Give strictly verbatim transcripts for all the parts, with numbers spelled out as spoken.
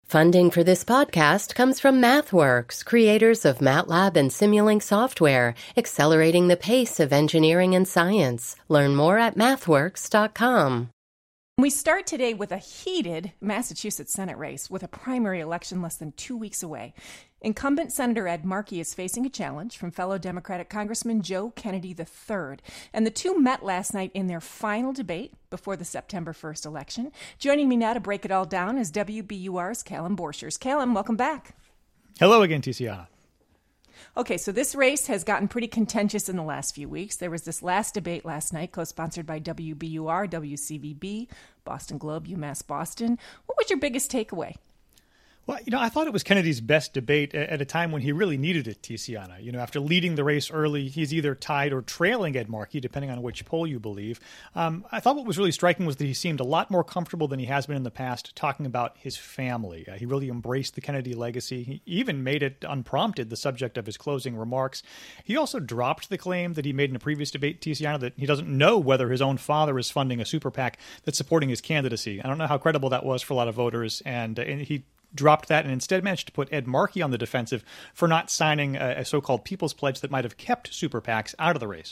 Funding for this podcast comes from MathWorks, creators of MATLAB and Simulink software, accelerating the pace of engineering and science. Learn more at mathworks dot com. We start today with a heated Massachusetts Senate race with a primary election less than two weeks away. Incumbent Senator Ed Markey is facing a challenge from fellow Democratic Congressman Joe Kennedy the third, and the two met last night in their final debate before the September first election. Joining me now to break it all down is W B U R's Callum Borchers. Callum, welcome back. Hello again, Tiziana. Okay, so this race has gotten pretty contentious in the last few weeks. There was this last debate last night, co-sponsored by W B U R, W C V B, Boston Globe, UMass Boston. What was your biggest takeaway? Well, you know, I thought it was Kennedy's best debate at a time when he really needed it, Tiziana. You know, after leading the race early, he's either tied or trailing Ed Markey, depending on which poll you believe. Um, I thought what was really striking was that he seemed a lot more comfortable than he has been in the past talking about his family. Uh, he really embraced the Kennedy legacy. He even made it unprompted the subject of his closing remarks. He also dropped the claim that he made in a previous debate, Tiziana, that he doesn't know whether his own father is funding a super PAC that's supporting his candidacy. I don't know how credible that was for a lot of voters, and, uh, and he dropped that and instead managed to put Ed Markey on the defensive for not signing a, a so-called People's Pledge that might have kept super PACs out of the race.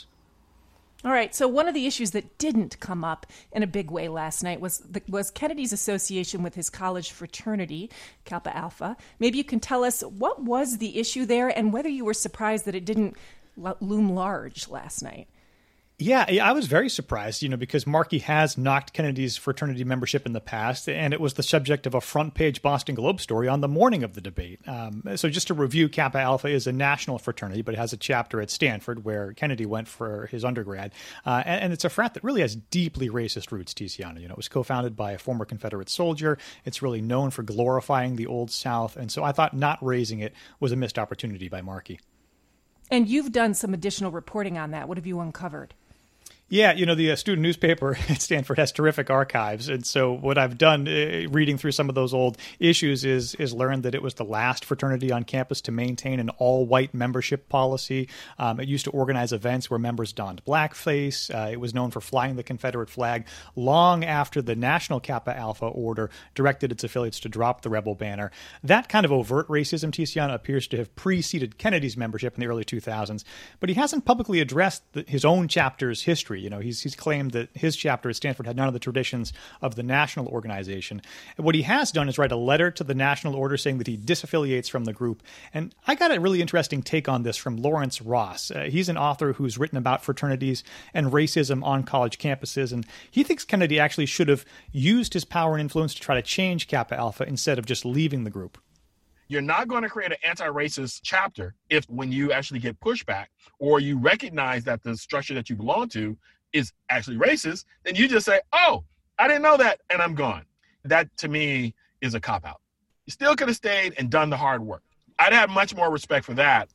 All right, so one of the issues that didn't come up in a big way last night was the, was Kennedy's association with his college fraternity, Kappa Alpha. Maybe you can tell us what was the issue there and whether you were surprised that it didn't lo- loom large last night. Yeah, I was very surprised, you know, because Markey has knocked Kennedy's fraternity membership in the past, and it was the subject of a front-page Boston Globe story on the morning of the debate. Um, so just to review, Kappa Alpha is a national fraternity, but it has a chapter at Stanford where Kennedy went for his undergrad. Uh, and, and it's a frat that really has deeply racist roots, Tiziana. You know, it was co-founded by a former Confederate soldier. It's really known for glorifying the Old South. And so I thought not raising it was a missed opportunity by Markey. And you've done some additional reporting on that. What have you uncovered? Yeah, you know, the uh, student newspaper at Stanford has terrific archives. And so what I've done uh, reading through some of those old issues is is learned that it was the last fraternity on campus to maintain an all-white membership policy. Um, it used to organize events where members donned blackface. Uh, it was known for flying the Confederate flag long after the National Kappa Alpha Order directed its affiliates to drop the rebel banner. That kind of overt racism, Tiziana, appears to have preceded Kennedy's membership in the early two thousands. But he hasn't publicly addressed the, his own chapter's history. You know, he's he's claimed that his chapter at Stanford had none of the traditions of the national organization. And what he has done is write a letter to the National Order saying that he disaffiliates from the group. And I got a really interesting take on this from Lawrence Ross. Uh, he's an author who's written about fraternities and racism on college campuses, and he thinks Kennedy actually should have used his power and influence to try to change Kappa Alpha instead of just leaving the group. You're not going to create an anti-racist chapter if when you actually get pushback or you recognize that the structure that you belong to is actually racist, then you just say, oh, I didn't know that, and I'm gone. That, to me, is a cop-out. You still could have stayed and done the hard work. I'd have much more respect for that.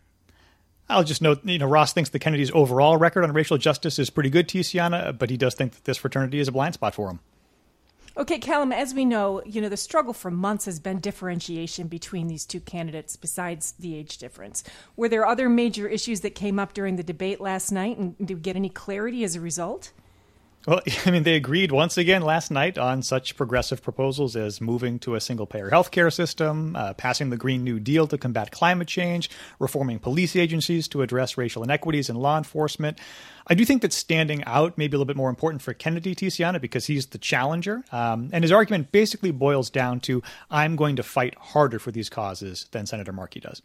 I'll just note, you know, Ross thinks the Kennedys' overall record on racial justice is pretty good, Tiziana, but he does think that this fraternity is a blind spot for him. Okay, Callum, as we know, you know, the struggle for months has been differentiation between these two candidates besides the age difference. Were there other major issues that came up during the debate last night, and did we get any clarity as a result? Well, I mean, they agreed once again last night on such progressive proposals as moving to a single-payer healthcare system, uh, passing the Green New Deal to combat climate change, reforming police agencies to address racial inequities in law enforcement. I do think that standing out may be a little bit more important for Kennedy, Tiziana, because he's the challenger. Um, and his argument basically boils down to, I'm going to fight harder for these causes than Senator Markey does.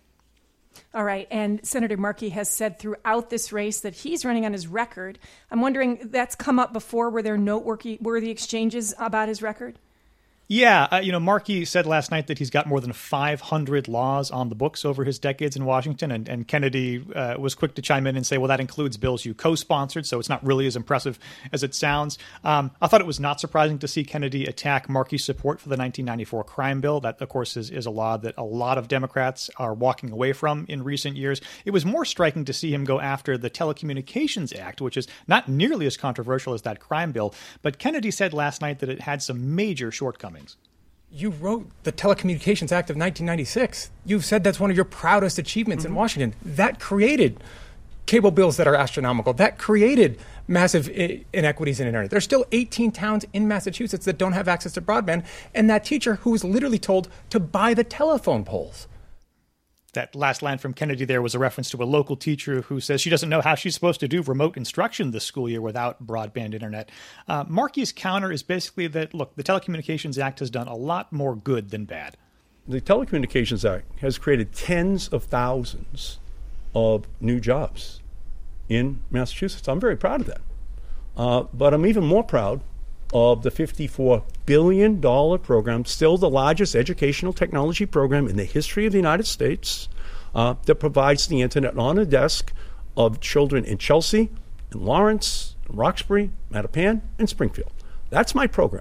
All right. And Senator Markey has said throughout this race that he's running on his record. I'm wondering, that's come up before. Were there noteworthy worthy exchanges about his record? Yeah, uh, you know, Markey said last night that he's got more than five hundred laws on the books over his decades in Washington, and, and Kennedy uh, was quick to chime in and say, well, that includes bills you co-sponsored, so it's not really as impressive as it sounds. Um, I thought it was not surprising to see Kennedy attack Markey's support for the nineteen ninety-four crime bill. That, of course, is, is a law that a lot of Democrats are walking away from in recent years. It was more striking to see him go after the Telecommunications Act, which is not nearly as controversial as that crime bill, but Kennedy said last night that it had some major shortcomings. You wrote the Telecommunications Act of nineteen ninety-six. You've said that's one of your proudest achievements mm-hmm. in Washington. That created cable bills that are astronomical. That created massive I- inequities in internet. There's still eighteen towns in Massachusetts that don't have access to broadband, and that teacher who was literally told to buy the telephone poles. That last line from Kennedy there was a reference to a local teacher who says she doesn't know how she's supposed to do remote instruction this school year without broadband internet. Uh, Markey's counter is basically that, look, the Telecommunications Act has done a lot more good than bad. The Telecommunications Act has created tens of thousands of new jobs in Massachusetts. I'm very proud of that. Uh, but I'm even more proud of the fifty-four billion dollars program, still the largest educational technology program in the history of the United States, uh, that provides the internet on a desk of children in Chelsea, in Lawrence, in Roxbury, Mattapan, and Springfield. That's my program.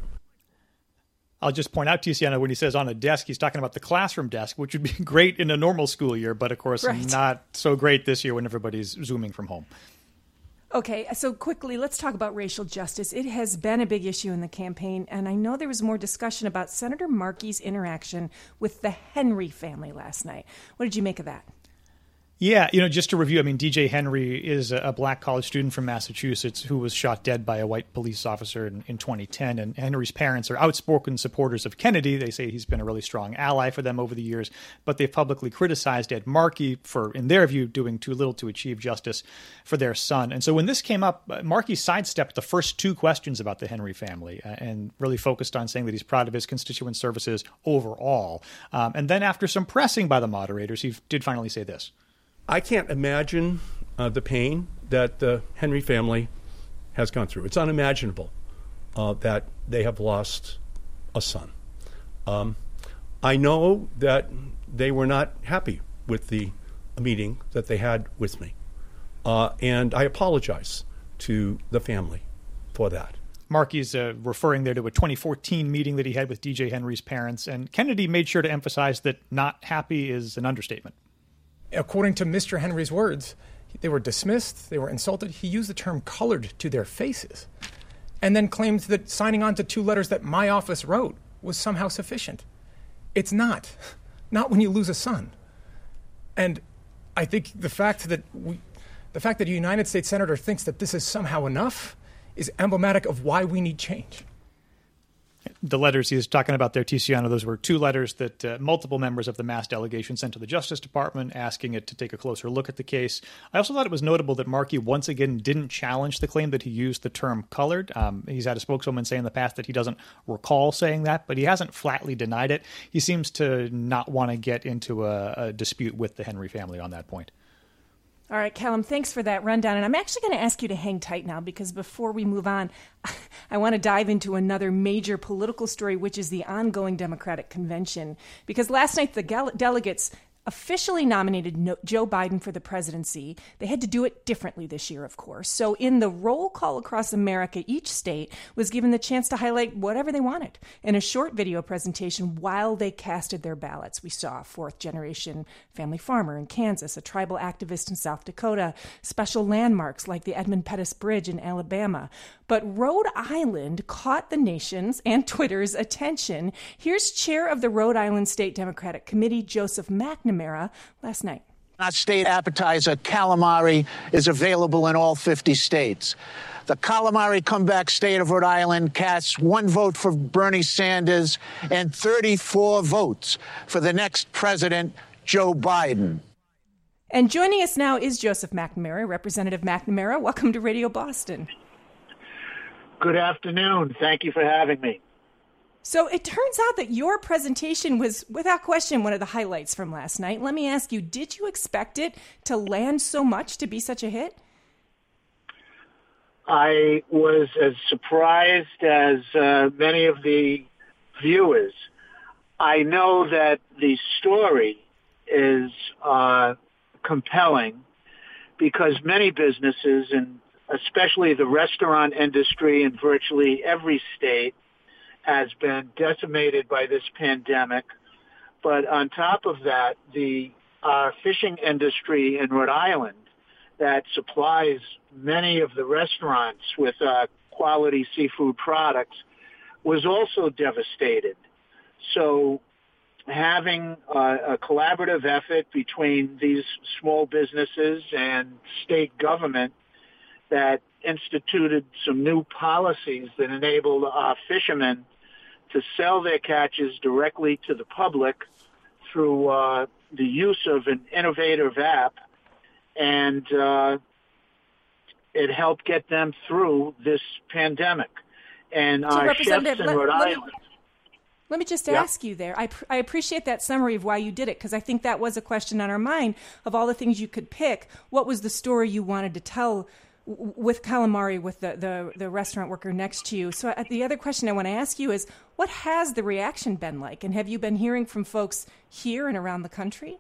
I'll just point out, Tiziana, when he says on a desk, he's talking about the classroom desk, which would be great in a normal school year, but of course right. not so great this year when everybody's Zooming from home. Okay, so quickly, let's talk about racial justice. It has been a big issue in the campaign, and I know there was more discussion about Senator Markey's interaction with the Henry family last night. What did you make of that? Yeah, you know, just to review, I mean, D J Henry is a black college student from Massachusetts who was shot dead by a white police officer in, in twenty ten. And Henry's parents are outspoken supporters of Kennedy. They say he's been a really strong ally for them over the years, but they've publicly criticized Ed Markey for, in their view, doing too little to achieve justice for their son. And so when this came up, Markey sidestepped the first two questions about the Henry family and really focused on saying that he's proud of his constituent services overall. Um, and then after some pressing by the moderators, he did finally say this. I can't imagine uh, the pain that the Henry family has gone through. It's unimaginable uh, that they have lost a son. Um, I know that they were not happy with the meeting that they had with me. Uh, and I apologize to the family for that. Markey's uh, referring there to a twenty fourteen meeting that he had with D J Henry's parents. And Kennedy made sure to emphasize that not happy is an understatement. According to Mister Henry's words, they were dismissed, they were insulted. He used the term colored to their faces, and then claimed that signing on to two letters that my office wrote was somehow sufficient. It's not. Not when you lose a son. And I think the fact that we, the fact that a United States Senator thinks that this is somehow enough is emblematic of why we need change. The letters he was talking about there, Tiziano, those were two letters that uh, multiple members of the Mass delegation sent to the Justice Department asking it to take a closer look at the case. I also thought it was notable that Markey once again didn't challenge the claim that he used the term colored. Um, he's had a spokeswoman say in the past that he doesn't recall saying that, but he hasn't flatly denied it. He seems to not want to get into a, a dispute with the Henry family on that point. All right, Callum, thanks for that rundown. And I'm actually going to ask you to hang tight now, because before we move on, I want to dive into another major political story, which is the ongoing Democratic convention. Because last night, the gal- delegates officially nominated no- Joe Biden for the presidency. They had to do it differently this year, of course. So in the roll call across America, each state was given the chance to highlight whatever they wanted in a short video presentation while they casted their ballots. We saw a fourth-generation family farmer in Kansas, a tribal activist in South Dakota, special landmarks like the Edmund Pettus Bridge in Alabama. But Rhode Island caught the nation's and Twitter's attention. Here's Chair of the Rhode Island State Democratic Committee, Joseph McNamara, last night. Our state appetizer, calamari, is available in all fifty states. The calamari comeback state of Rhode Island casts one vote for Bernie Sanders and thirty-four votes for the next president, Joe Biden. And joining us now is Joseph McNamara. Representative McNamara, welcome to Radio Boston. Good afternoon. Thank you for having me. So it turns out that your presentation was, without question, one of the highlights from last night. Let me ask you, did you expect it to land so much, to be such a hit? I was as surprised as uh, many of the viewers. I know that the story is uh, compelling because many businesses, and especially the restaurant industry in virtually every state, has been decimated by this pandemic. But on top of that, the uh, fishing industry in Rhode Island that supplies many of the restaurants with uh, quality seafood products was also devastated. So having uh, a collaborative effort between these small businesses and state government that instituted some new policies that enabled our fishermen to sell their catches directly to the public through uh, the use of an innovative app, and uh, it helped get them through this pandemic. And so our chefs in let, Rhode let Island... Me, let me just yeah. ask you there. I, pr- I appreciate that summary of why you did it, because I think that was a question on our mind. Of all the things you could pick, what was the story you wanted to tell w- with calamari, with the, the, the restaurant worker next to you? So uh, the other question I want to ask you is, what has the reaction been like? And have you been hearing from folks here and around the country?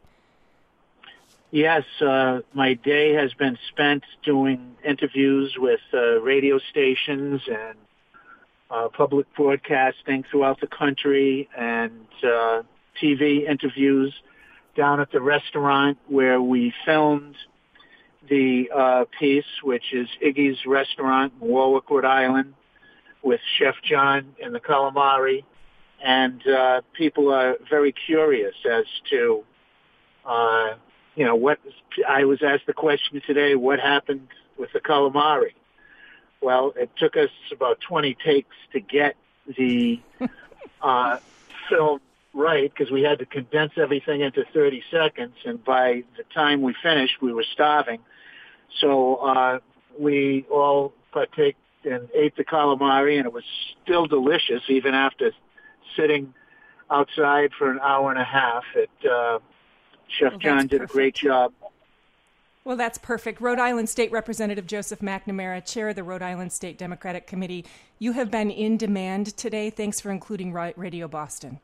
Yes, uh, my day has been spent doing interviews with uh, radio stations and uh, public broadcasting throughout the country, and uh, T V interviews down at the restaurant where we filmed the uh, piece, which is Iggy's Restaurant in Warwick, Rhode Island, with Chef John and the calamari. And uh, people are very curious as to, uh, you know, what I was asked the question today, what happened with the calamari? Well, it took us about twenty takes to get the uh, film right, because we had to condense everything into thirty seconds. And by the time we finished, we were starving. So uh, we all partake and ate the calamari, and it was still delicious even after sitting outside for an hour and a half. It, uh, Chef well, John did perfect. a great job. Well, that's perfect. Rhode Island State Representative Joseph McNamara, Chair of the Rhode Island State Democratic Committee. You have been in demand today. Thanks for including Radio Boston.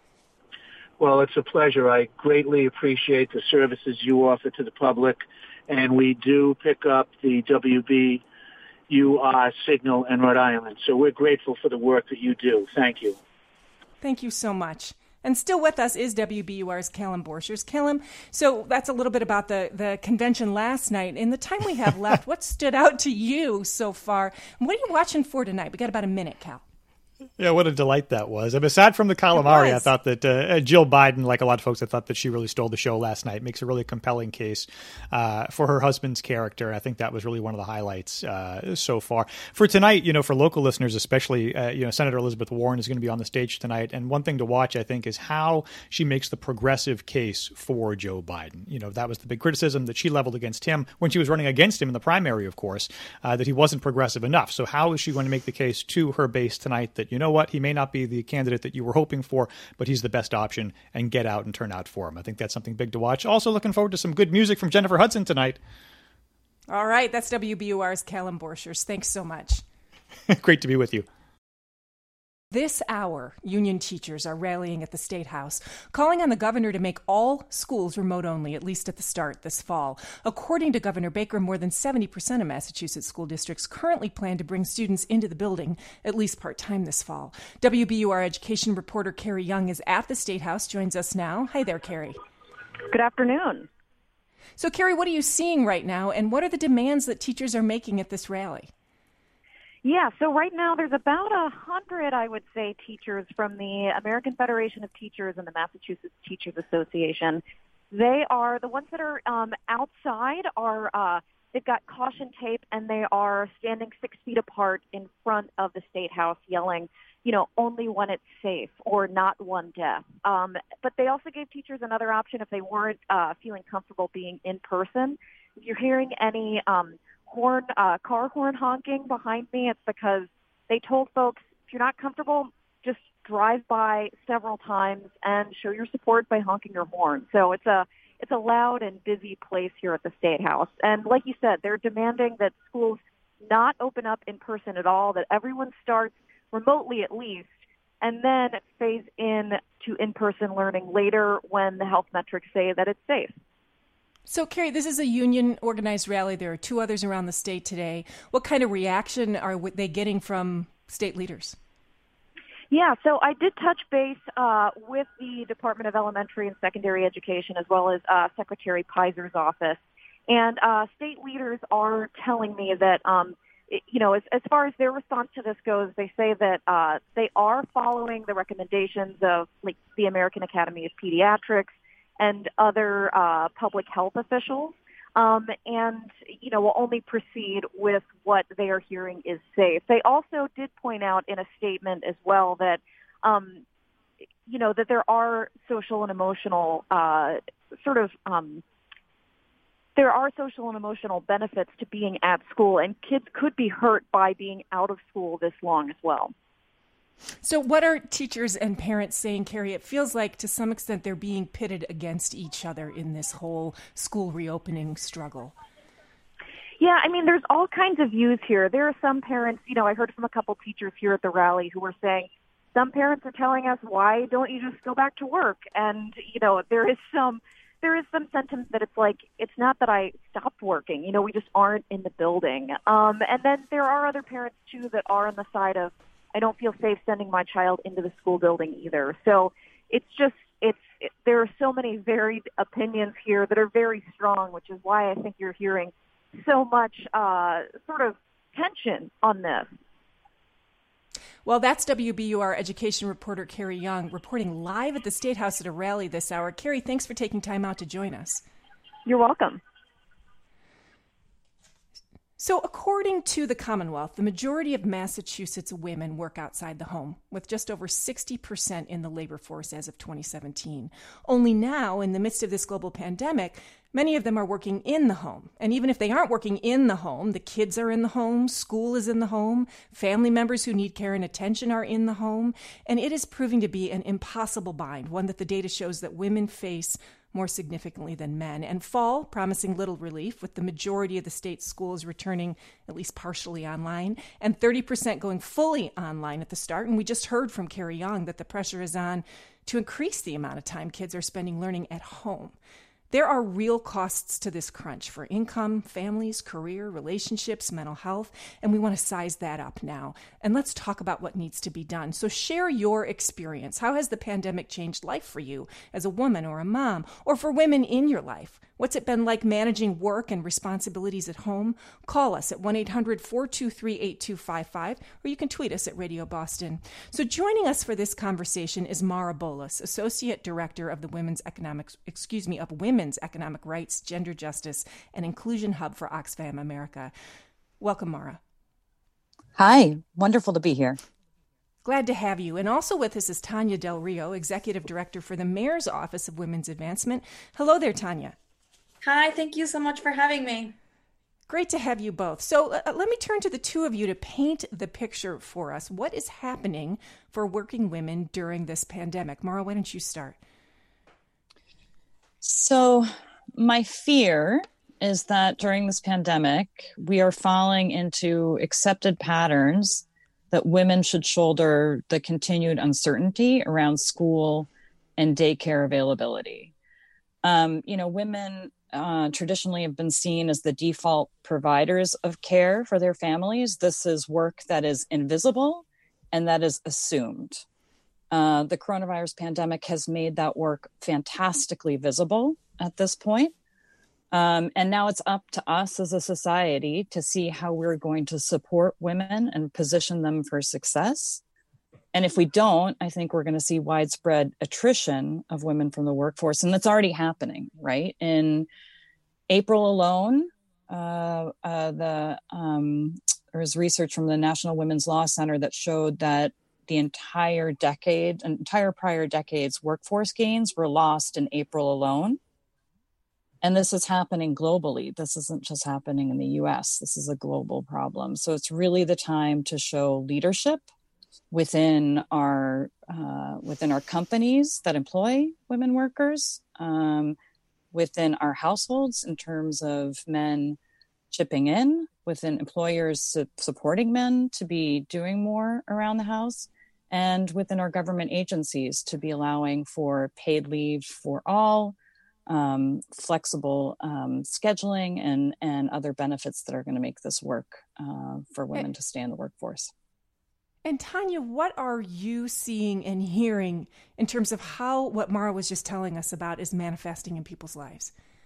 Well, it's a pleasure. I greatly appreciate the services you offer to the public, and we do pick up the W B U R signal in Rhode Island. So we're grateful for the work that you do. Thank you. Thank you so much. And still with us is W B U R's Callum Borchers. Callum, so that's a little bit about the, the convention last night. In the time we have left, what stood out to you so far? What are you watching for tonight? We got about a minute, Cal. Yeah, what a delight that was. I mean, aside from the calamari, I thought that uh, Jill Biden, like a lot of folks, I thought that she really stole the show last night. Makes a really compelling case uh, for her husband's character. I think that was really one of the highlights uh, so far. For tonight, you know, for local listeners especially, uh, you know, Senator Elizabeth Warren is going to be on the stage tonight. And one thing to watch, I think, is how she makes the progressive case for Joe Biden. You know, that was the big criticism that she leveled against him when she was running against him in the primary, of course, uh, that he wasn't progressive enough. So how is she going to make the case to her base tonight that, you know what, he may not be the candidate that you were hoping for, but he's the best option, and get out and turn out for him. I think that's something big to watch. Also looking forward to some good music from Jennifer Hudson tonight. All right. That's W B U R's Callum Borchers. Thanks so much. Great to be with you. This hour, union teachers are rallying at the State House, calling on the governor to make all schools remote only, at least at the start this fall. According to Governor Baker, more than seventy percent of Massachusetts school districts currently plan to bring students into the building, at least part-time this fall. W B U R education reporter Carrie Young is at the State House, joins us now. Hi there, Carrie. Good afternoon. So, Carrie, what are you seeing right now, and what are the demands that teachers are making at this rally? Yeah, so right now there's about a hundred, I would say, teachers from the American Federation of Teachers and the Massachusetts Teachers Association. They are the ones that are um, outside. Are uh, they've got caution tape, and they are standing six feet apart in front of the State House, yelling, you know, only when it's safe or not one death. Um, but they also gave teachers another option if they weren't uh, feeling comfortable being in person. If you're hearing any um, horn, uh, car horn honking behind me, it's because they told folks, if you're not comfortable, just drive by several times and show your support by honking your horn. So it's a it's a loud and busy place here at the State House. And like you said, they're demanding that schools not open up in person at all, that everyone starts remotely at least, and then phase in to in-person learning later when the health metrics say that it's safe. So, Carrie, this is a union-organized rally. There are two others around the state today. What kind of reaction are they getting from state leaders? Yeah, so I did touch base uh, with the Department of Elementary and Secondary Education as well as uh, Secretary Piser's office. And uh, state leaders are telling me that um, you know, as, as far as their response to this goes, they say that uh, they are following the recommendations of like the American Academy of Pediatrics and other uh, public health officials, um, and, you know, will only proceed with what they are hearing is safe. They also did point out in a statement as well that, um, you know, that there are social and emotional uh, sort of um, there are social and emotional benefits to being at school, and kids could be hurt by being out of school this long as well. So what are teachers and parents saying, Carrie? It feels like to some extent they're being pitted against each other in this whole school reopening struggle. Yeah, I mean, there's all kinds of views here. There are some parents, you know, I heard from a couple teachers here at the rally who were saying, some parents are telling us, why don't you just go back to work? And, you know, there is some there is some sentiment that it's like, it's not that I stopped working, you know, we just aren't in the building. Um, and then there are other parents, too, that are on the side of, I don't feel safe sending my child into the school building either. So it's just, it's, it, there are so many varied opinions here that are very strong, which is why I think you're hearing so much uh, sort of tension on this. Well, that's W B U R education reporter Carrie Young reporting live at the State House at a rally this hour. Carrie, thanks for taking time out to join us. You're welcome. So according to the Commonwealth, the majority of Massachusetts women work outside the home, with just over sixty percent in the labor force as of twenty seventeen. Only now, in the midst of this global pandemic, many of them are working in the home. And even if they aren't working in the home, the kids are in the home, school is in the home, family members who need care and attention are in the home. And it is proving to be an impossible bind, one that the data shows that women face more significantly than men. And fall promising little relief, with the majority of the state's schools returning at least partially online and thirty percent going fully online at the start. And we just heard from Carrie Young that the pressure is on to increase the amount of time kids are spending learning at home. There are real costs to this crunch for income, families, career, relationships, mental health, and we want to size that up now. And let's talk about what needs to be done. So share your experience. How has the pandemic changed life for you as a woman or a mom, or for women in your life? What's it been like managing work and responsibilities at home? Call us at one eight hundred four two three eight two five five, or you can tweet us at Radio Boston. So joining us for this conversation is Mara Bolas, Associate Director of the Women's Economics, excuse me, of Women's Economic Rights, Gender Justice, and Inclusion Hub for Oxfam America. Welcome, Mara. Hi, wonderful to be here. Glad to have you. And also with us is Tanya Del Rio, Executive Director for the Mayor's Office of Women's Advancement. Hello there, Tanya. Hi, thank you so much for having me. Great to have you both. So uh, let me turn to the two of you to paint the picture for us. What is happening for working women during this pandemic? Mara, why don't you start? So my fear is that during this pandemic, we are falling into accepted patterns that women should shoulder the continued uncertainty around school and daycare availability. Um, you know, women uh, traditionally have been seen as the default providers of care for their families. This is work that is invisible and that is assumed. Uh, the coronavirus pandemic has made that work fantastically visible at this point. Um, and now it's up to us as a society to see how we're going to support women and position them for success. And if we don't, I think we're going to see widespread attrition of women from the workforce. And that's already happening, right? In April alone, uh, uh, the um, there was research from the National Women's Law Center that showed that the entire decade, entire prior decade's workforce gains were lost in April alone. And this is happening globally. This isn't just happening in the U S. This is a global problem. So it's really the time to show leadership within our uh, within our companies that employ women workers, um, within our households in terms of men chipping in, within employers su- supporting men to be doing more around the house, and within our government agencies to be allowing for paid leave for all, um, flexible um, scheduling, and, and other benefits that are going to make this work uh, for women to stay in the workforce. And Tanya, what are you seeing and hearing in terms of how what Mara was just telling us about is manifesting in people's lives?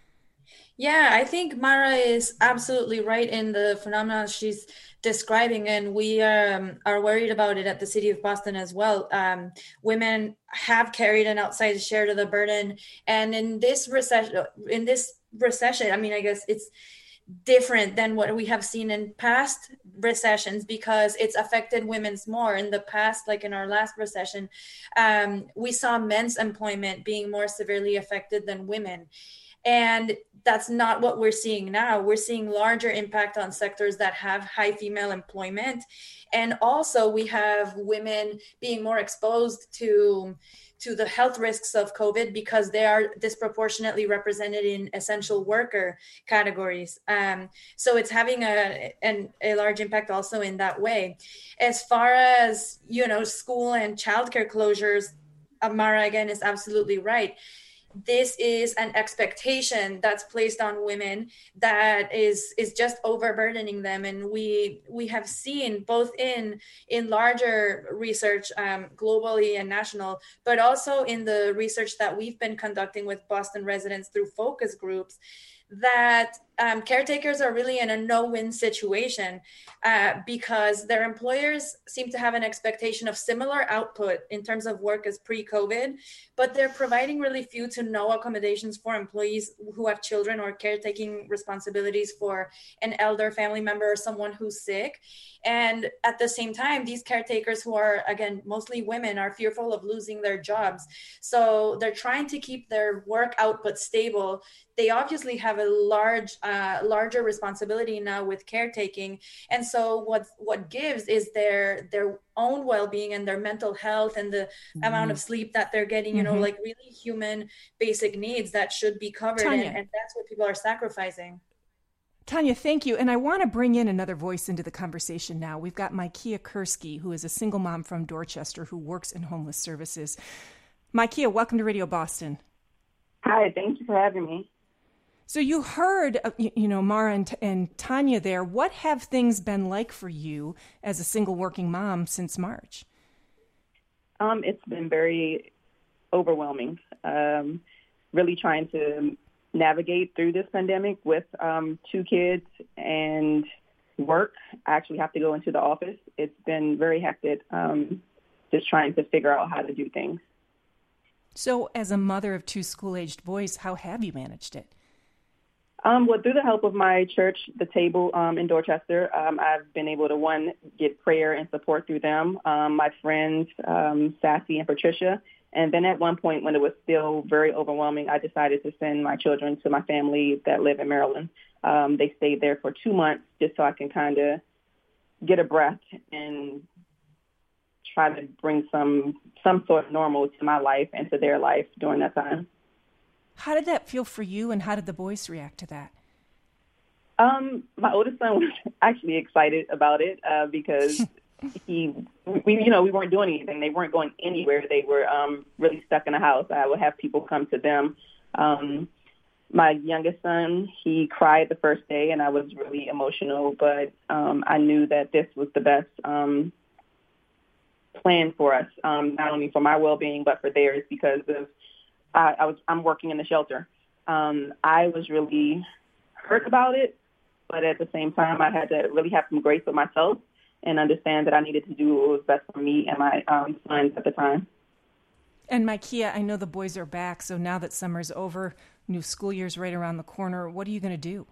Yeah, I think Mara is absolutely right in the phenomenon she's describing, and we um, are worried about it at the City of Boston as well. Um, women have carried an outsized share of the burden, and in this recession, in this recession, I mean, I guess it's different than what we have seen in past recessions because it's affected women's more. In the past, like in our last recession, um, we saw men's employment being more severely affected than women. And that's not what we're seeing now. We're seeing larger impact on sectors that have high female employment. And also we have women being more exposed to to the health risks of COVID because they are disproportionately represented in essential worker categories. Um, so it's having a, an, a large impact also in that way. As far as, you know, school and childcare closures, Mara, again, is absolutely right. This is an expectation that's placed on women that is is just overburdening them, and we we have seen both in in larger research um, globally and national, but also in the research that we've been conducting with Boston residents through focus groups, that um, caretakers are really in a no-win situation uh, because their employers seem to have an expectation of similar output in terms of work as pre-COVID, but they're providing really few to no accommodations for employees who have children or caretaking responsibilities for an elder family member or someone who's sick. And at the same time, these caretakers, who are, again, mostly women, are fearful of losing their jobs. So they're trying to keep their work output stable. They obviously have a large, uh, larger responsibility now with caretaking. And so what what gives is their their own well-being and their mental health and the mm-hmm. amount of sleep that they're getting, you mm-hmm. know, like really human basic needs that should be covered. And, and that's what people are sacrificing. Tanya, thank you. And I want to bring in another voice into the conversation now. We've got Micaiah Kursky, who is a single mom from Dorchester who works in homeless services. Micaiah, welcome to Radio Boston. Hi, thank you for having me. So you heard, you know, Mara and, and Tanya there. What have things been like for you as a single working mom since March? Um, it's been very overwhelming. Um, really trying to navigate through this pandemic with um, two kids and work. I actually have to go into the office. It's been very hectic, um, just trying to figure out how to do things. So as a mother of two school-aged boys, how have you managed it? Um, well, through the help of my church, The Table um, in Dorchester, um, I've been able to, one, get prayer and support through them. Um, my friends, um, Sassy and Patricia. And then at one point when it was still very overwhelming, I decided to send my children to my family that live in Maryland. Um, they stayed there for two months just so I can kind of get a breath and try to bring some some sort of normal to my life and to their life during that time. How did that feel for you, and how did the boys react to that? Um, my oldest son was actually excited about it uh, because he, we, you know, we weren't doing anything. They weren't going anywhere. They were um, really stuck in the house. I would have people come to them. Um, my youngest son, he cried the first day, and I was really emotional. But um, I knew that this was the best um, plan for us, um, not only for my well-being but for theirs, because of I, I was I'm working in the shelter. Um, I was really hurt about it, but at the same time, I had to really have some grace with myself and understand that I needed to do what was best for me and my um, sons at the time. And Micaiah, I know the boys are back, so now that summer's over, new school year's right around the corner, what are you going to do?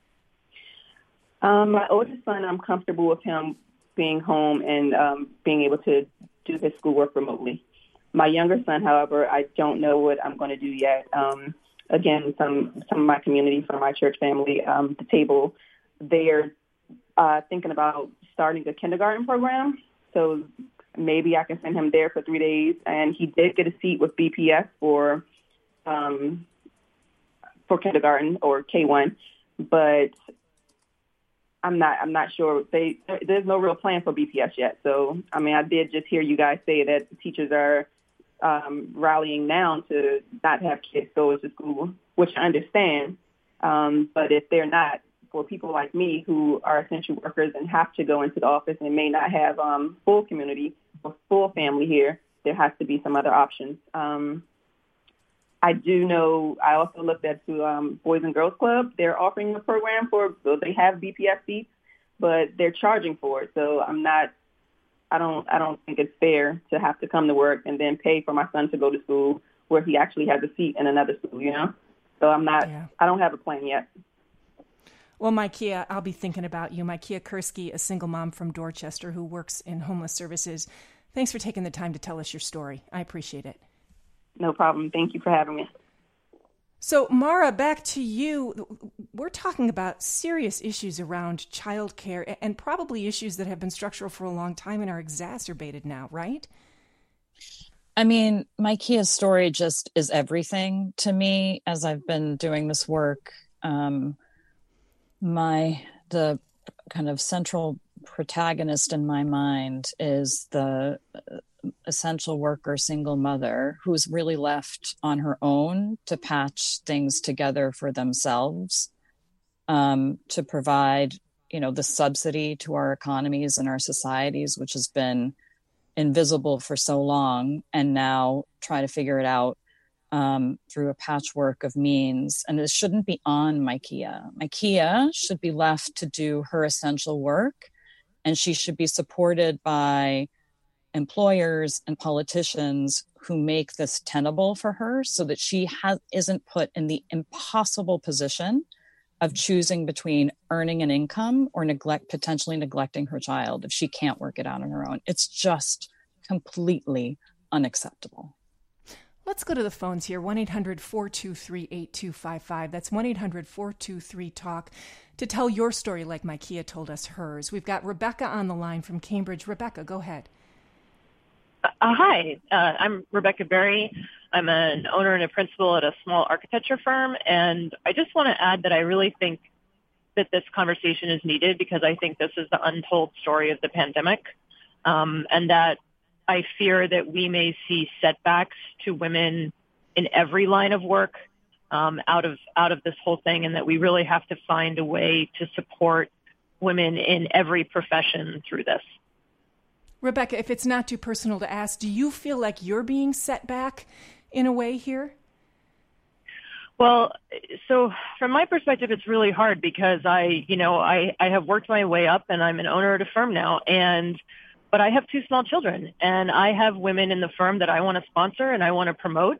Um, my oldest son, I'm comfortable with him being home and um, being able to do his schoolwork remotely. My younger son, however, I don't know what I'm going to do yet. Um, again, some some of my community, from my church family, um, The Table, they're uh, thinking about starting a kindergarten program. So maybe I can send him there for three days. And he did get a seat with B P S for um, for kindergarten or K one, but I'm not I'm not sure. They there's no real plan for B P S yet. So I mean, I did just hear you guys say that teachers are um, rallying now to not have kids go to school, which I understand. Um, but if they're not, for people like me who are essential workers and have to go into the office and may not have um, full community or full family here, there has to be some other options. Um, I do know, I also looked at to um, Boys and Girls Club. They're offering a program for, so they have B P S seats, but they're charging for it. So I'm not, I don't, I don't think it's fair to have to come to work and then pay for my son to go to school where he actually has a seat in another school, you know? So I'm not, yeah. I don't have a plan yet. Well, Micaiah, I'll be thinking about you. Micaiah Kursky, a single mom from Dorchester who works in homeless services. Thanks for taking the time to tell us your story. I appreciate it. No problem. Thank you for having me. So, Mara, back to you. We're talking about serious issues around childcare and probably issues that have been structural for a long time and are exacerbated now, right? I mean, Micaiah's story just is everything to me as I've been doing this work. Um, my the kind of central protagonist in my mind is the essential worker, single mother who's really left on her own to patch things together for themselves, um, to provide, you know, the subsidy to our economies and our societies, which has been invisible for so long, and now try to figure it out um, through a patchwork of means. And it shouldn't be on Micaiah. Micaiah should be left to do her essential work, and she should be supported by employers and politicians who make this tenable for her so that she has, isn't put in the impossible position of choosing between earning an income or neglect, potentially neglecting her child if she can't work it out on her own. It's just completely unacceptable. Let's go to the phones here, one eight hundred four two three eight two five five. That's one eight hundred four two three talk to tell your story like Micaiah told us hers. We've got Rebecca on the line from Cambridge. Rebecca, go ahead. Uh, hi, uh, I'm Rebecca Berry. I'm an owner and a principal at a small architecture firm, and I just want to add that I really think that this conversation is needed because I think this is the untold story of the pandemic, um, and that I fear that we may see setbacks to women in every line of work um, out of out of this whole thing, and that we really have to find a way to support women in every profession through this. Rebecca, if it's not too personal to ask, do you feel like you're being set back in a way here? Well, so from my perspective, it's really hard because I, you know, I, I have worked my way up and I'm an owner at a firm now. And, but I have two small children and I have women in the firm that I want to sponsor and I want to promote.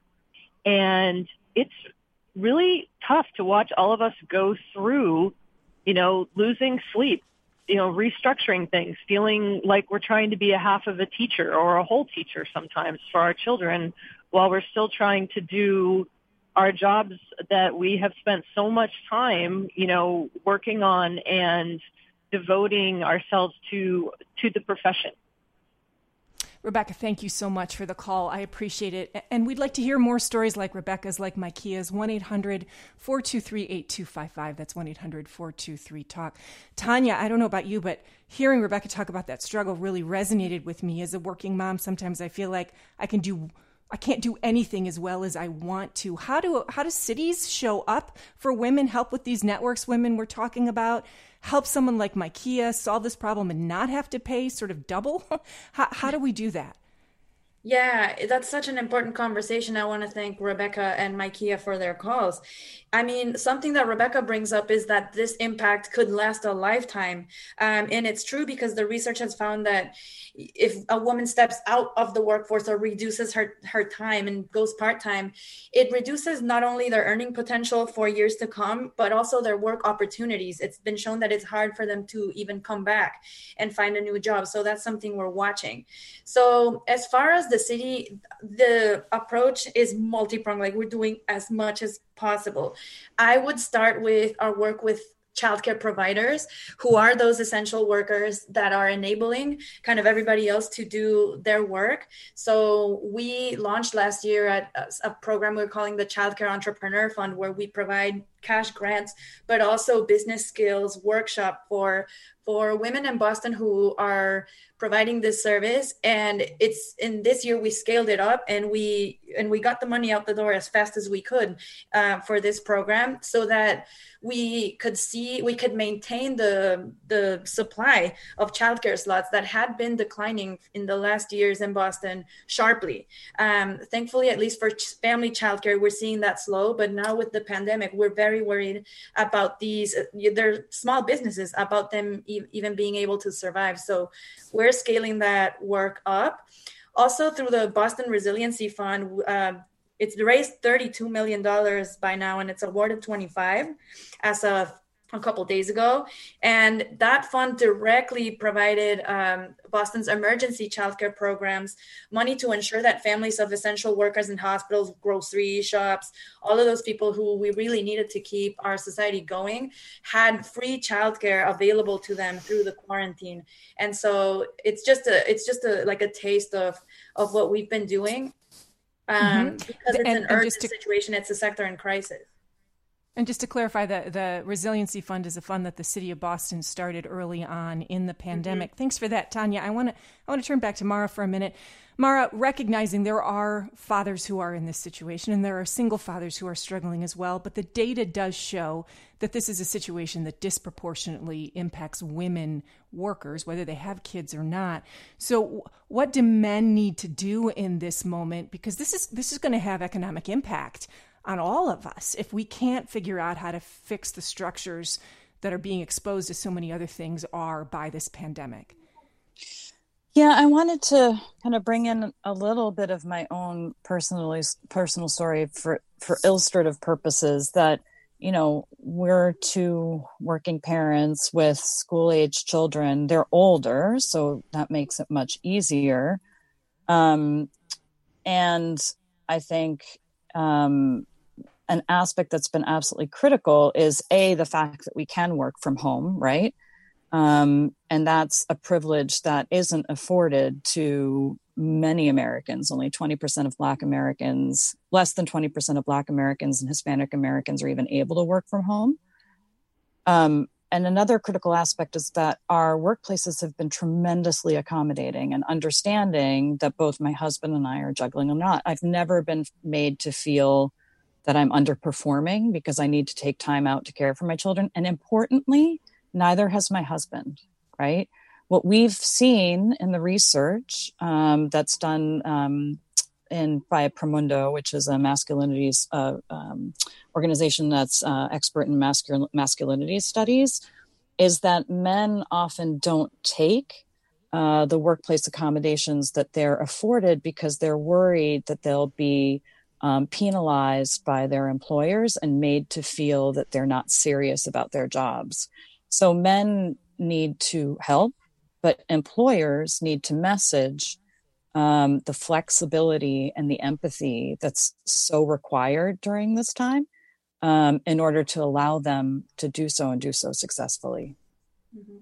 And it's really tough to watch all of us go through, you know, losing sleep, you know, restructuring things, feeling like we're trying to be a half of a teacher or a whole teacher sometimes for our children while we're still trying to do our jobs that we have spent so much time, you know, working on and devoting ourselves to, to the profession. Rebecca, thank you so much for the call. I appreciate it. And we'd like to hear more stories like Rebecca's, like Micaiah's. one eight hundred four two three eight two five five. That's one eight hundred four two three talk. Tanya, I don't know about you, but hearing Rebecca talk about that struggle really resonated with me. As a working mom, sometimes I feel like I can do I can't do anything as well as I want to. How do how do cities show up for women, help with these networks women we're talking about, help someone like Micaiah solve this problem and not have to pay sort of double? how, how do we do that? Yeah, that's such an important conversation. I want to thank Rebecca and Micaiah for their calls. I mean, something that Rebecca brings up is that this impact could last a lifetime. Um, and it's true because the research has found that if a woman steps out of the workforce or reduces her, her time and goes part-time, it reduces not only their earning potential for years to come, but also their work opportunities. It's been shown that it's hard for them to even come back and find a new job. So that's something we're watching. So as far as the city, the approach is multi-pronged, like we're doing as much as possible. I would start with our work with childcare providers, who are those essential workers that are enabling kind of everybody else to do their work. So we launched last year at a, a program we're calling the Childcare Entrepreneur Fund, where we provide cash grants, but also business skills workshop for for women in Boston who are providing this service. And it's in this year we scaled it up, and we and we got the money out the door as fast as we could uh, for this program, so that we could see we could maintain the the supply of childcare slots that had been declining in the last years in Boston sharply. Um, thankfully, at least for ch- family childcare, we're seeing that slow. But now with the pandemic, we're very worried about these. Uh, they're small businesses, about them e- even being able to survive. So we're scaling that work up. Also, through the Boston Resiliency Fund, uh, it's raised thirty-two million dollars by now, and it's awarded twenty-five as of a couple days ago. And that fund directly provided um, Boston's emergency childcare programs money to ensure that families of essential workers in hospitals, grocery shops, all of those people who we really needed to keep our society going, had free childcare available to them through the quarantine. And so it's just a, it's just a, like a taste of, of what we've been doing. Um, mm-hmm. Because it's and, an and urgent to, situation. It's a sector in crisis. And just to clarify, the, the Resiliency Fund is a fund that the city of Boston started early on in the pandemic. Mm-hmm. Thanks for that, Tanya. I want to I want to turn back to Mara for a minute. Mara, recognizing there are fathers who are in this situation, and there are single fathers who are struggling as well, but the data does show that this is a situation that disproportionately impacts women workers, whether they have kids or not. So what do men need to do in this moment? Because this is this is going to have economic impact on all of us if we can't figure out how to fix the structures that are being exposed as so many other things are by this pandemic. Yeah, I wanted to kind of bring in a little bit of my own personally personal story for, for illustrative purposes, that, you know, we're two working parents with school-age children. They're older, so that makes it much easier. Um, and I think um, an aspect that's been absolutely critical is, A, the fact that we can work from home, right? Um, and that's a privilege that isn't afforded to many Americans. Only twenty percent of Black Americans, less than twenty percent of Black Americans and Hispanic Americans are even able to work from home. Um, and another critical aspect is that our workplaces have been tremendously accommodating and understanding that both my husband and I are juggling or not. I've never been made to feel that I'm underperforming because I need to take time out to care for my children. And importantly, neither has my husband, right? What we've seen in the research um, that's done um, in by Promundo, which is a masculinities uh, um, organization that's uh, expert in mascul- masculinity studies, is that men often don't take uh, the workplace accommodations that they're afforded because they're worried that they'll be um, penalized by their employers and made to feel that they're not serious about their jobs. So men need to help, but employers need to message um, the flexibility and the empathy that's so required during this time um, in order to allow them to do so and do so successfully. Mm-hmm.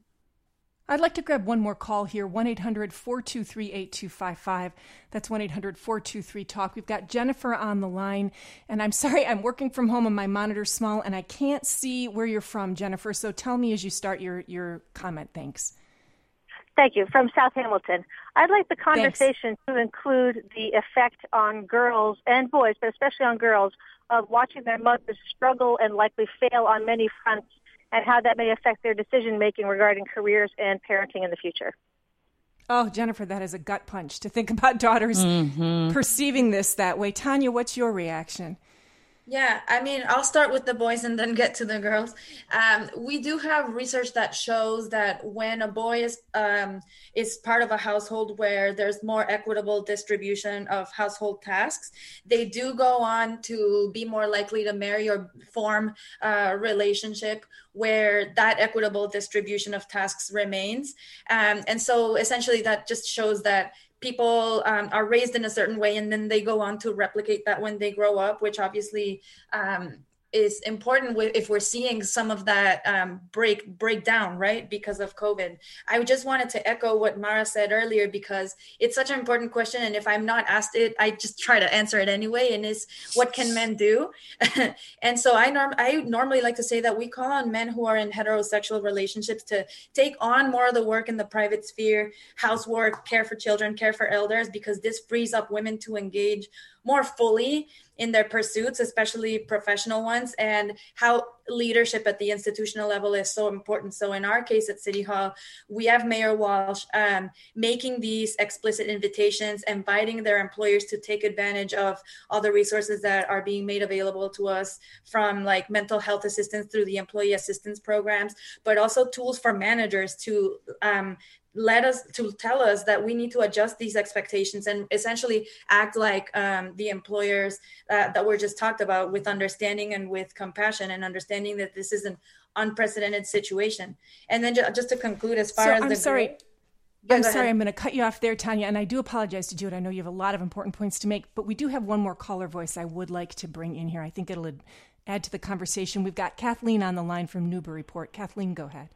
I'd like to grab one more call here, one eight hundred four two three eight two five five. That's one eight hundred four two three talk. We've got Jennifer on the line, and I'm sorry, I'm working from home and my monitor's small, and I can't see where you're from, Jennifer, so tell me as you start your, your comment. Thanks. Thank you. From South Hamilton. I'd like the conversation Thanks. to include the effect on girls and boys, but especially on girls, of watching their mothers struggle and likely fail on many fronts, and how that may affect their decision-making regarding careers and parenting in the future. Oh, Jennifer, that is a gut punch to think about daughters mm-hmm. perceiving this that way. Tanya, what's your reaction? Yeah, I mean, I'll start with the boys and then get to the girls. Um, we do have research that shows that when a boy is um, is part of a household where there's more equitable distribution of household tasks, they do go on to be more likely to marry or form a relationship where that equitable distribution of tasks remains. Um, and so essentially that just shows that people um, are raised in a certain way, and then they go on to replicate that when they grow up, which obviously um, is important with, if we're seeing some of that um, break break down, right, because of COVID. I just wanted to echo what Mara said earlier, because it's such an important question. And if I'm not asked it, I just try to answer it anyway. And is, what can men do? And so I, norm- I normally like to say that we call on men who are in heterosexual relationships to take on more of the work in the private sphere, housework, care for children, care for elders, because this frees up women to engage more fully in their pursuits, especially professional ones, and how leadership at the institutional level is so important. So in our case at City Hall, we have Mayor Walsh um, making these explicit invitations, inviting their employers to take advantage of all the resources that are being made available to us, from like mental health assistance through the employee assistance programs, but also tools for managers to um, let us to tell us that we need to adjust these expectations and essentially act like um, the employers uh, that were just talked about, with understanding and with compassion, and understanding that this is an unprecedented situation. And then ju- just to conclude, as far so as I'm the sorry. Yeah, I'm go sorry, ahead. I'm going to cut you off there, Tanya, and I do apologize to do it. I know you have a lot of important points to make, but we do have one more caller voice I would like to bring in here. I think it'll add to the conversation. We've got Kathleen on the line from Newburyport. Kathleen, go ahead.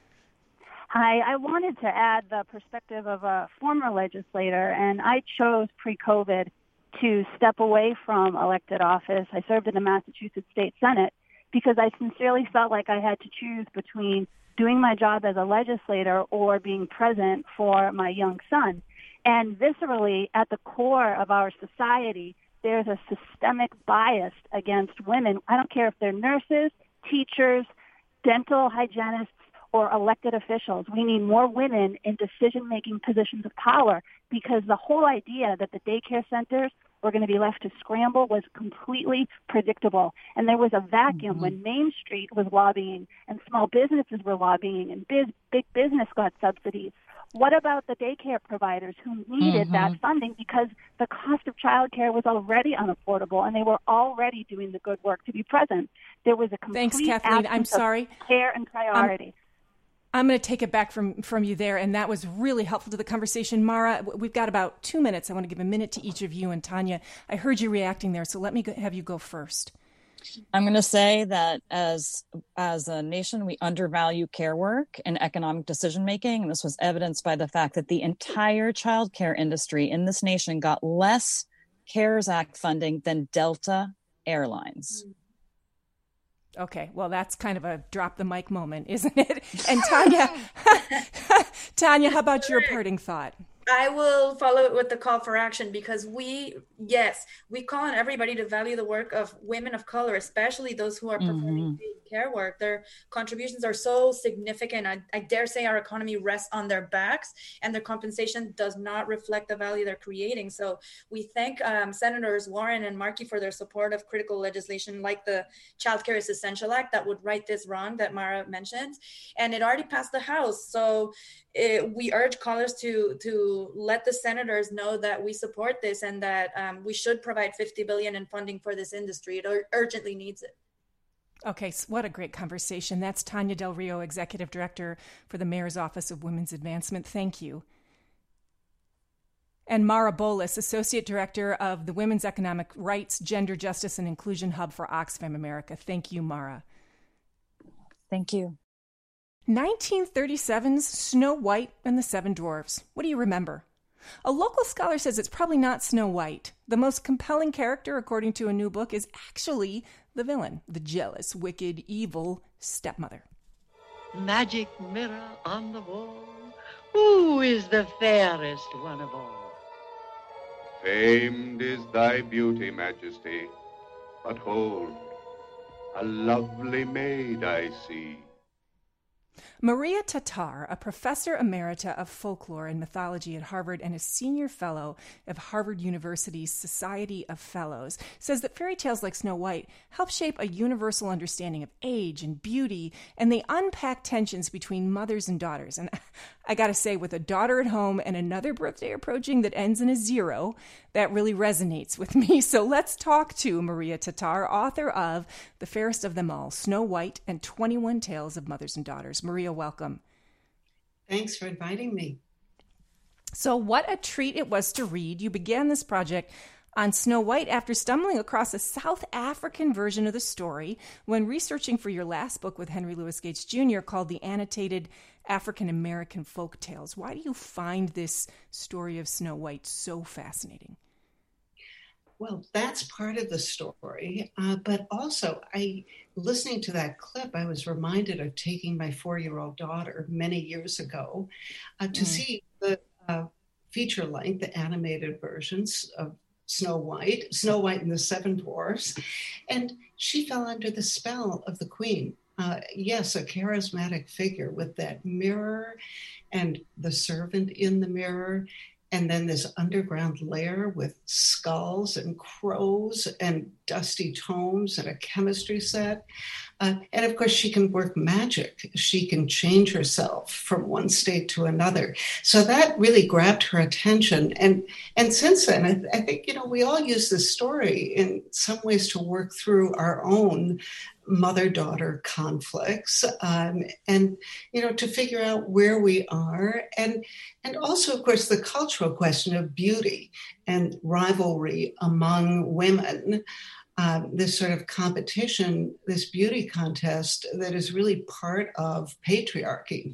Hi, I wanted to add the perspective of a former legislator, and I chose pre-COVID to step away from elected office. I served in the Massachusetts State Senate because I sincerely felt like I had to choose between doing my job as a legislator or being present for my young son. And viscerally, at the core of our society, there's a systemic bias against women. I don't care if they're nurses, teachers, dental hygienists, or elected officials. We need more women in decision-making positions of power, because the whole idea that the daycare centers were going to be left to scramble was completely predictable. And there was a vacuum mm-hmm. when Main Street was lobbying and small businesses were lobbying and biz- big business got subsidies. What about the daycare providers who needed mm-hmm. that funding, because the cost of childcare was already unaffordable and they were already doing the good work to be present? There was a complete Thanks, Kathleen. I'm sorry. care and priority. Um, I'm going to take it back from, from you there, and that was really helpful to the conversation. Mara, we've got about two minutes. I want to give a minute to each of you. And Tanya, I heard you reacting there, so let me go, have you go first. I'm going to say that as as a nation, we undervalue care work and economic decision making. And this was evidenced by the fact that the entire child care industry in this nation got less CARES Act funding than Delta Airlines. Okay, well, that's kind of a drop the mic moment, isn't it? And Tanya, Tanya, how about your parting thought? I will follow it with the call for action, because we, yes, we call on everybody to value the work of women of color, especially those who are performing mm-hmm. care work. Their contributions are so significant. I, I dare say our economy rests on their backs, and their compensation does not reflect the value they're creating. So we thank um, Senators Warren and Markey for their support of critical legislation like the Child Care is Essential Act that would right this wrong that Mara mentioned. And it already passed the House. So it, we urge callers to to let the senators know that we support this, and that um, we should provide fifty billion dollars in funding for this industry. It ur- urgently needs it. Okay, so what a great conversation. That's Tanya Del Rio, Executive Director for the Mayor's Office of Women's Advancement. Thank you. And Mara Bolis, Associate Director of the Women's Economic Rights, Gender Justice, and Inclusion Hub for Oxfam America. Thank you, Mara. Thank you. nineteen thirty-seven's Snow White and the Seven Dwarfs. What do you remember? A local scholar says it's probably not Snow White. The most compelling character, according to a new book, is actually the villain, the jealous, wicked, evil stepmother. Magic mirror on the wall, who is the fairest one of all? Famed is thy beauty, Majesty, but hold, a lovely maid I see. Maria Tatar, a professor emerita of folklore and mythology at Harvard and a senior fellow of Harvard University's Society of Fellows, says that fairy tales like Snow White help shape a universal understanding of age and beauty, and they unpack tensions between mothers and daughters. And I gotta say, with a daughter at home and another birthday approaching that ends in a zero, that really resonates with me. So let's talk to Maria Tatar, author of The Fairest of Them All, Snow White and twenty-one Tales of Mothers and Daughters. Maria, welcome. Thanks for inviting me. So what a treat it was to read. You began this project on Snow White after stumbling across a South African version of the story when researching for your last book with Henry Louis Gates Junior called The Annotated African American Folk Tales. Why do you find this story of Snow White so fascinating? Well, that's part of the story. Uh, but also, I listening to that clip, I was reminded of taking my four-year-old daughter many years ago uh, to mm. see the uh, feature length, the animated versions of Snow White, Snow White and the Seven Dwarfs, and she fell under the spell of the Queen. Uh, yes, a charismatic figure with that mirror and the servant in the mirror, and then this underground lair with skulls and crows and dusty tomes and a chemistry set. Uh, and of course, she can work magic. She can change herself from one state to another. So that really grabbed her attention. And and since then, I, th- I think, you know, we all use this story in some ways to work through our own mother-daughter conflicts, um, and, you know, to figure out where we are. And, and also, of course, the cultural question of beauty and rivalry among women. Um, this sort of competition, this beauty contest that is really part of patriarchy.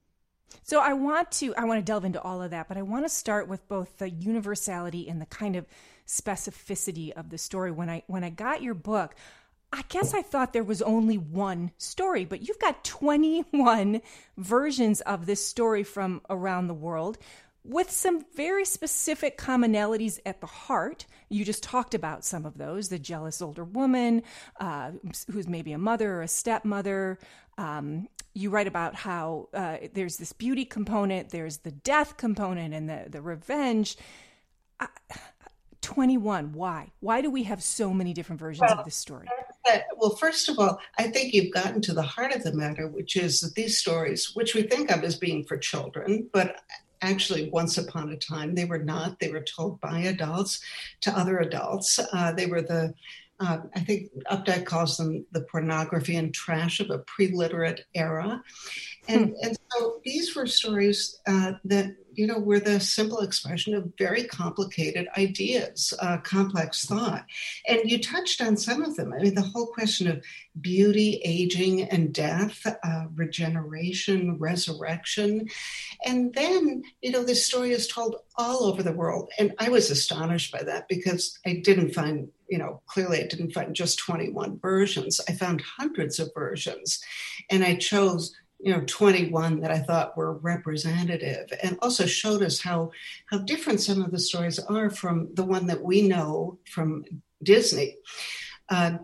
So I want to I want to delve into all of that, but I want to start with both the universality and the kind of specificity of the story. When I when I got your book, I guess I thought there was only one story, but you've got twenty-one versions of this story from around the world, with some very specific commonalities at the heart. You just talked about some of those, the jealous older woman, uh, who's maybe a mother or a stepmother. Um, you write about how uh, there's this beauty component, there's the death component, and the, the revenge. Uh, twenty-one, why? Why do we have so many different versions well, of this story? Well, first of all, I think you've gotten to the heart of the matter, which is that these stories, which we think of as being for children, but actually, once upon a time, they were not. They were told by adults to other adults. Uh, they were the, uh, I think Updike calls them the pornography and trash of a pre-literate era. And, hmm. and so these were stories uh, that, you know, were the simple expression of very complicated ideas, uh, complex thought. And you touched on some of them. I mean, the whole question of beauty, aging, and death, uh, regeneration, resurrection. And then, you know, this story is told all over the world. And I was astonished by that because I didn't find, you know, clearly I didn't find just twenty-one versions. I found hundreds of versions. And I chose you know, twenty-one that I thought were representative, and also showed us how how different some of the stories are from the one that we know from Disney. Uh,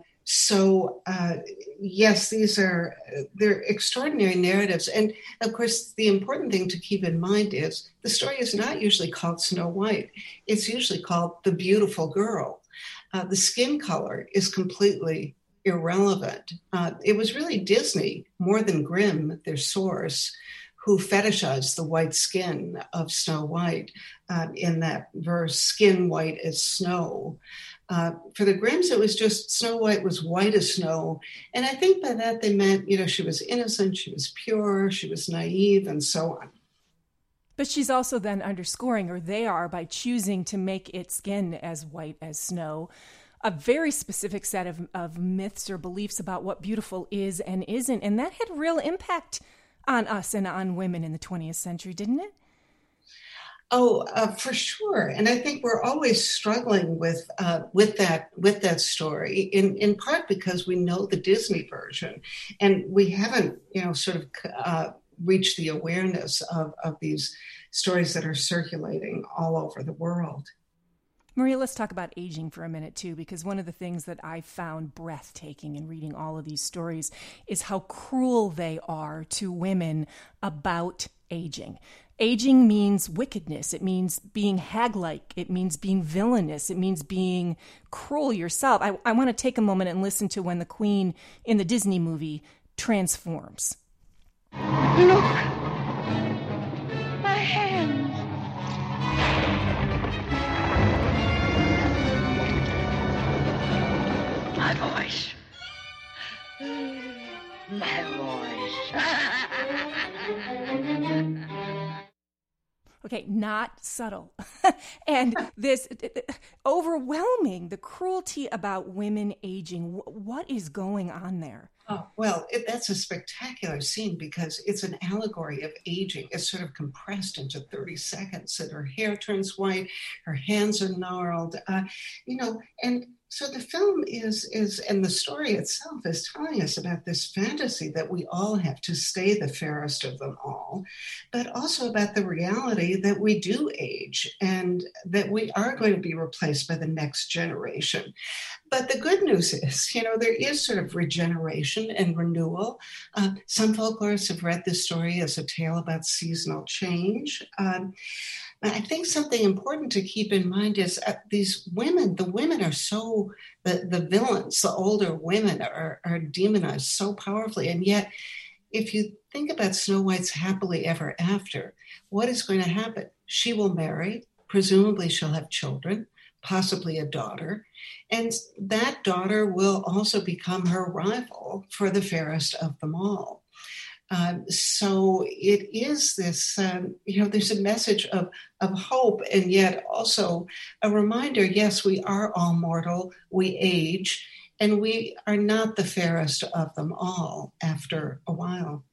so, uh, yes, these are they're extraordinary narratives, and of course, the important thing to keep in mind is the story is not usually called Snow White; it's usually called The Beautiful Girl. Uh, the skin color is completely irrelevant. Uh, it was really Disney, more than Grimm, their source, who fetishized the white skin of Snow White uh, in that verse, skin white as snow. Uh, for the Grimms, it was just Snow White was white as snow. And I think by that they meant, you know, she was innocent, she was pure, she was naive, and so on. But she's also then underscoring, or they are, by choosing to make its skin as white as snow, a very specific set of, of myths or beliefs about what beautiful is and isn't. And that had real impact on us and on women in the twentieth century, didn't it? Oh, uh, for sure. And I think we're always struggling with uh, with that with that story, in, in part because we know the Disney version, and we haven't, you know, sort of uh, reached the awareness of, of these stories that are circulating all over the world. Maria, let's talk about aging for a minute, too, because one of the things that I found breathtaking in reading all of these stories is how cruel they are to women about aging. Aging means wickedness. It means being hag-like. It means being villainous. It means being cruel yourself. I, I want to take a moment and listen to when the Queen in the Disney movie transforms. Look! My hands! My voice. My voice. Okay, Okay, not subtle. And this overwhelming, the cruelty about women aging. What is going on there? Oh, well, it, that's a spectacular scene because it's an allegory of aging. It's sort of compressed into thirty seconds, and her hair turns white, her hands are gnarled, uh, you know, and so the film is, is, and the story itself is telling us about this fantasy that we all have to stay the fairest of them all, but also about the reality that we do age and that we are going to be replaced by the next generation. But the good news is, you know, there is sort of regeneration and renewal. Uh, some folklorists have read this story as a tale about seasonal change. Um, I think something important to keep in mind is uh, these women, the women are so, the, the villains, the older women are, are demonized so powerfully. And yet, if you think about Snow White's happily ever after, what is going to happen? She will marry, presumably she'll have children, possibly a daughter, and that daughter will also become her rival for the fairest of them all. Um, so it is this, um, you know, there's a message of, of hope and yet also a reminder, yes, we are all mortal, we age, and we are not the fairest of them all after a while.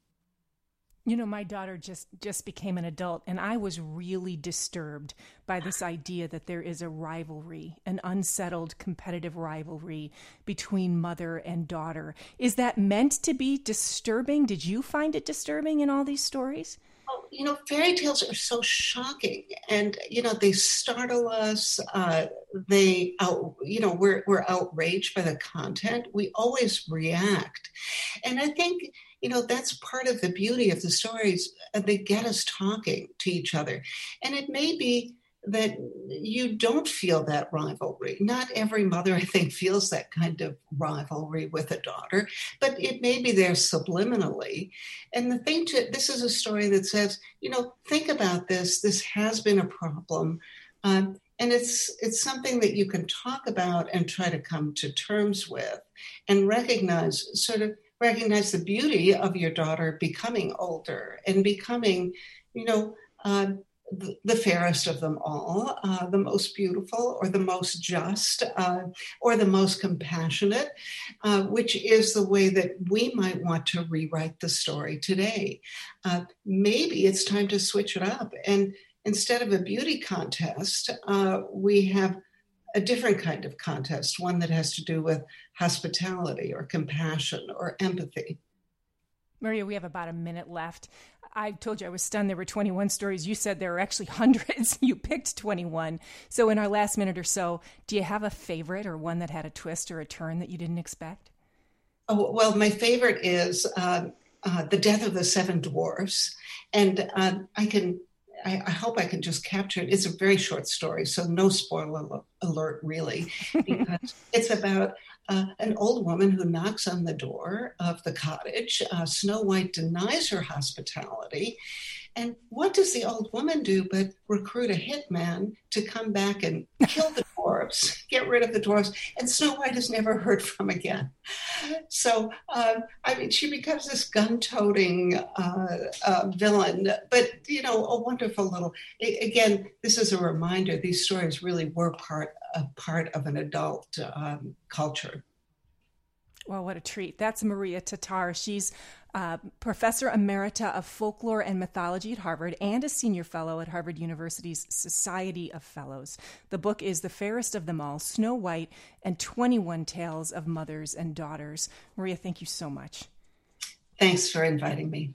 You know, my daughter just, just became an adult, and I was really disturbed by this idea that there is a rivalry, an unsettled competitive rivalry between mother and daughter. Is that meant to be disturbing? Did you find it disturbing in all these stories? Oh, you know, fairy tales are so shocking, and you know they startle us. Uh, they, out, you know, we're we're outraged by the content. We always react, and I think, you know, that's part of the beauty of the stories. They get us talking to each other, and it may be that you don't feel that rivalry. Not every mother, I think, feels that kind of rivalry with a daughter, but it may be there subliminally. And the thing to, this is a story that says, you know, think about this. This has been a problem. Um, and it's it's something that you can talk about and try to come to terms with and recognize, sort of recognize the beauty of your daughter becoming older and becoming, you know, uh, the fairest of them all, uh, the most beautiful or the most just uh, or the most compassionate, uh, which is the way that we might want to rewrite the story today. Uh, maybe it's time to switch it up. And instead of a beauty contest, uh, we have a different kind of contest, one that has to do with hospitality or compassion or empathy. Maria, we have about a minute left. I told you I was stunned there were twenty-one stories. You said there were actually hundreds. You picked twenty-one. So in our last minute or so, do you have a favorite or one that had a twist or a turn that you didn't expect? Oh, well, my favorite is uh, uh, The Death of the Seven Dwarfs. And uh, I can, I, I hope I can just capture it. It's a very short story, so no spoiler alert, really, because it's about Uh, an old woman who knocks on the door of the cottage. Uh, Snow White denies her hospitality. And what does the old woman do but recruit a hitman to come back and kill the dwarves, get rid of the dwarves, and Snow White is never heard from again. So, uh, I mean, she becomes this gun-toting uh, uh, villain, but, you know, a wonderful little, again, this is a reminder, these stories really were part, a part of an adult um, culture. Well, what a treat. That's Maria Tatar. She's uh, Professor Emerita of Folklore and Mythology at Harvard and a Senior Fellow at Harvard University's Society of Fellows. The book is The Fairest of Them All, Snow White and twenty-one Tales of Mothers and Daughters. Maria, thank you so much. Thanks for inviting me.